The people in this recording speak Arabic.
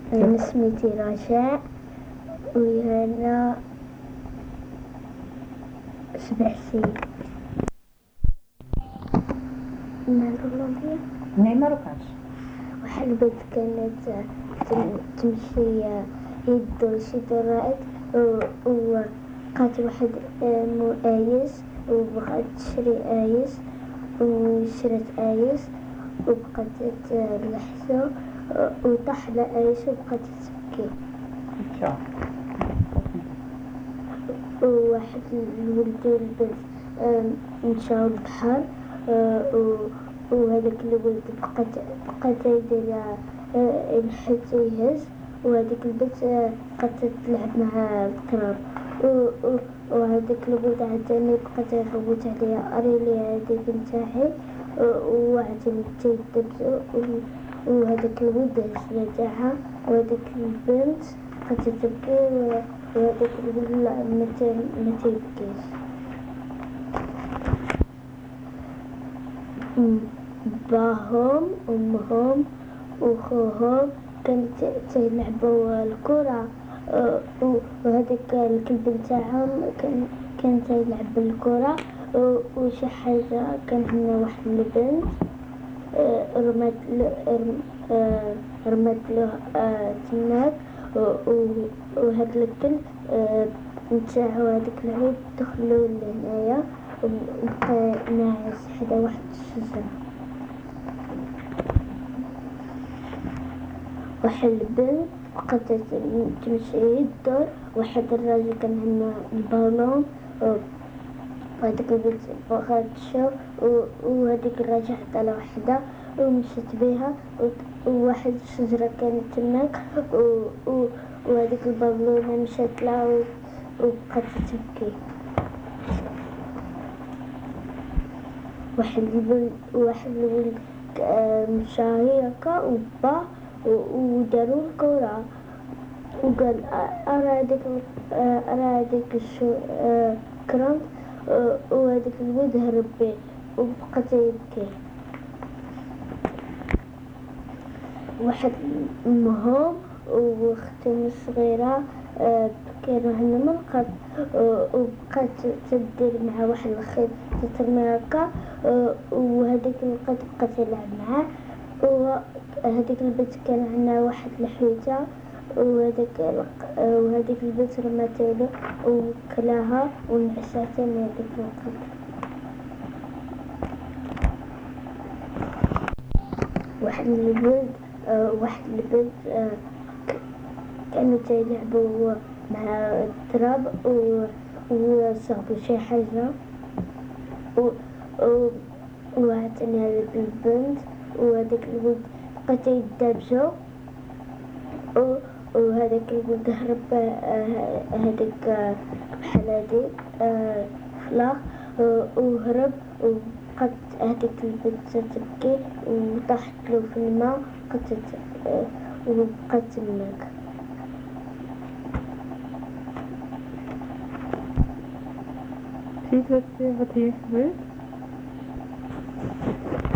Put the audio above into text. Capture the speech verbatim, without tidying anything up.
أنا سميتي رجاء وأنا سبع سنين. منين ما ركعتش؟ واحد البنت كانت تمشي هي تدور شي درائد وقات واحد مو آيس وبغات تشري آيس وشرت آيس وبقات تلحسو وطاح على آيس وبقات تبكي. وواحد الولد والبنت مشاو للبحر وهذاك الولد بقى بقى يدير الحوت يهز وهذيك البنت بقات تلعب مع التراب وهذاك الولد عاوتاني بقى يغوت عليها اري لي هذيك نتاعي وعاوتاني تيدبزو وهذاك الولد هز نتاعها وهذيك البنت بقات تبكي وهذاك الولد ما تيبكيش. باهم أمهم وخوهم كانوا تيلعبوا الكرة وهذاك الكلب نتاعهم كان كان تيلعب بالكرة وشي حاجة كان هنا واحد البنت رمات رمات له تماك وهاد الكلب نتاعو هذاك العود دخلوا لهنايا وبقى ناعس حدا واحد الشجرة. واحد البنت بقات تمشي الدور واحد الراجل كان هنا البالون وهذيك البنت بغات تشوف وهذيك الراجل حطها لها وحده ومشات بها وواحد الشجرة كانت تماك وهذيك البالونة مشات لها وبقات تبكي. واحد الولد واحد الولد مشى هكا وبا وداروا الكرة وقال أرى هذيك أرى هذيك الكرنت وهذيك الولد هرب بيه وبقى يبكي. واحد أمهم وأختهم الصغيرة كانوا هنا من قبل وبقات تدير مع واحد الخيط تترمي هكا وهذيك القط بقات تلعب معاه وهذيك البنت كان عندها واحد الحويته وهذاك وهذيك البنت رماتها له وكلاها ونعساتها من هذيك القط. واحد الولد واحد البنت كانوا تيلعبوا مع التراب وصابوا شي حاجة وعاوتاني هذيك البنت وهذاك الولد بقاو تيدابزو وهذاك الولد هرب هذاك بحال هادي فلاخ وهرب وبقات هذيك البنت تبكي وطاحت له في الماء وبقات تماك. Ziet wat, wat hier gebeurt?